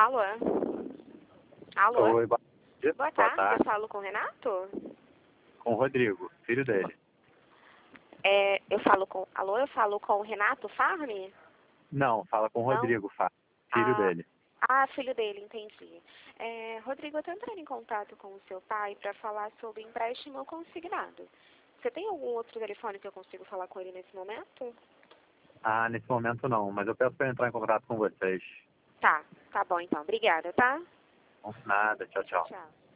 Alô? Alô? Oi, boa tarde. Boa tarde, eu falo com o Renato? Com o Rodrigo, filho dele. Alô, eu falo com o Renato Farmi? Não, fala com o Não? Rodrigo, filho dele. Filho dele, entendi. Rodrigo, eu tô entrando em contato com o seu pai para falar sobre empréstimo consignado. Você tem algum outro telefone que eu consigo falar com ele nesse momento? Nesse momento não, mas eu peço para entrar em contato com vocês. Tá bom então. Obrigada, tá? Nada, tchau, tchau. Tchau.